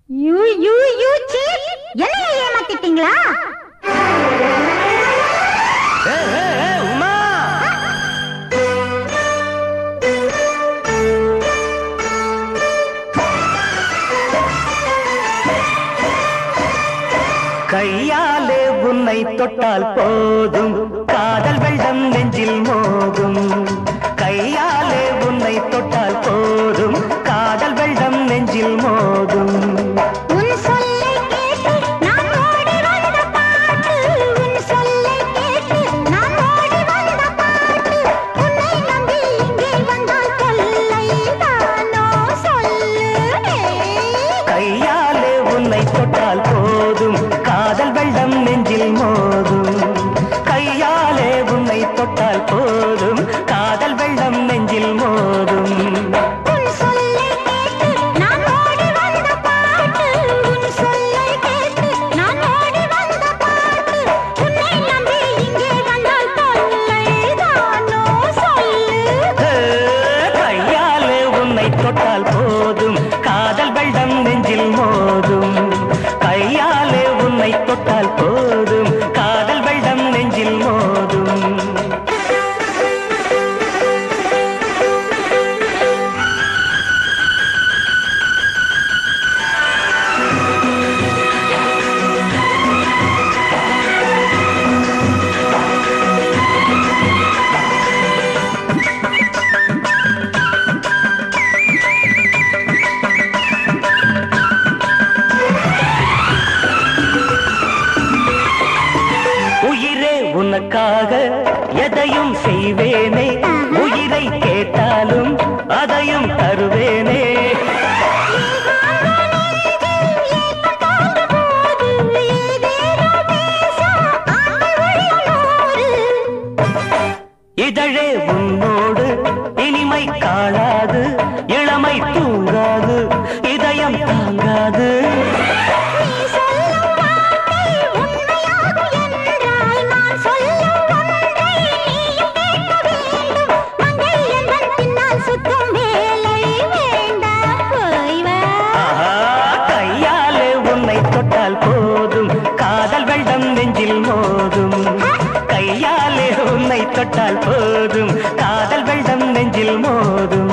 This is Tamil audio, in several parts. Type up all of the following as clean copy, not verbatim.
யூ யூ யூ சீப், என்ன ஏமாத்திட்டீங்களா? உமா, கையாலே உன்னை தொட்டால் போதும், காதல் வெள்ளம் நெஞ்சில் மோதும். கையாலே உன்னை தொட்டால் போதும், காதல் வெள்ளம் நெஞ்சில் மோதும். உன் சொல்லை கேட்டு நான் ஓடி வந்த பாட்டு, உன் சொல்லை கேட்டு நான் ஓடி வந்த பாட்டு. உன்னை நம்பி இங்கே வந்தால் தொல்லை தானோ சொல்லு. கையாலே உன்னை தொட்டால் போதும், காதல் வெள்ளம் நெஞ்சில் மோதும். கையாலே உன்னை தொட்டால் போதும், காதல் வெள்ளம் நெஞ்சில் மோதும். உன் சொல்லை கேட்டு நான் ஓடி வந்த பாட்டு, உன் சொல்லை கேட்டு நான் ஓடி வந்த பாட்டு. உன்னை நம்பி இங்கே வந்தால் தொல்லை தானோ சொல்லு. கையாலே உன்னை தொட்டால் போதும், காதல் வெள்ளம் நெஞ்சில் மோதும். கையாலே உன்னை தொட்டால் போதும், காதல் வெள்ளம் நெஞ்சில் மோதும். உயிரே உனக்காக எதையும் செய்வேனே, உயிரை கேட்டாலும் அதையும் தருவேனே. இதழே உன்னோடு இனிமை காணாது, இளமை தூங்காது, இதயம் தாங்காது. கையாலே உன்னை தொட்டால் போதும், காதல் வெள்ளம் நெஞ்சில் மோதும். கையாலே உன்னை தொட்டால் போதும், காதல் வெள்ளம் நெஞ்சில் மோதும்.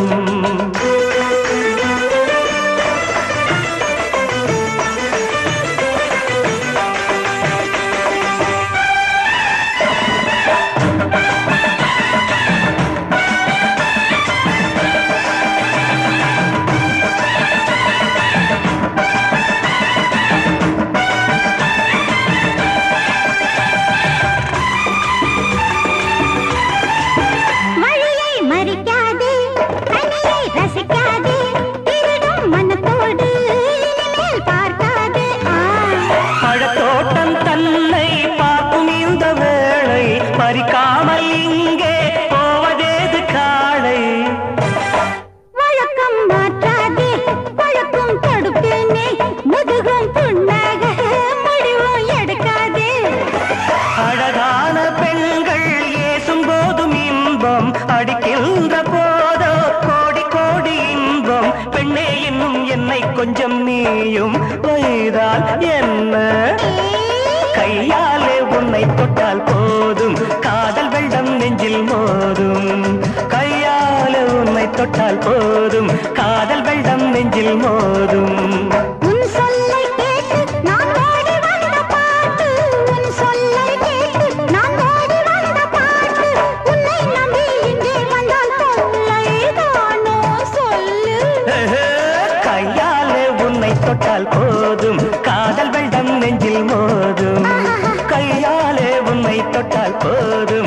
மழையை மறிக்காதே, தனியை ரசிக்காதே, திருடும் மனத்தோடு இனிமேல் பார்க்காதே. பழத்தோட்டம் தன்னை பார்க்கும் இந்த வேளை, பறிக்காமல் இங்கே போவதேது காளை. வழக்கம் மாற்றாதே, பழக்கம் தடுப்பேனே, முதுகும் புண்ணாக முடிவும் எடுக்காதே. அழகான பெண்கள் ஏசும் போதும் இன்பம், அடிக்கின்ற போதோ கோடி கோடி இன்பம். பெண்ணே இன்னும் என்னை கொஞ்சம் நீயும் வைதால் என்ன? கையாலே உன்னை தொட்டால் போதும், காதல் வெள்ளம் நெஞ்சில் மோதும். கையாலே உன்னை தொட்டால் போதும், காதல் வெள்ளம் நெஞ்சில் மோதும். உன் சொல்லை கேட்டு நான் ஓடி வந்த பாட்டு, உன் சொல்லை கேட்டு நான் ஓடி வந்த பாட்டு. உன்னை நம்பி இங்கே வந்தால் தொல்லை தானோ சொல்லு. கையாலே உன்னை தொட்டால் போதும், காதல் வெள்ளம் நெஞ்சில் மோதும். கையாலே உன்னை தொட்டால் போதும்,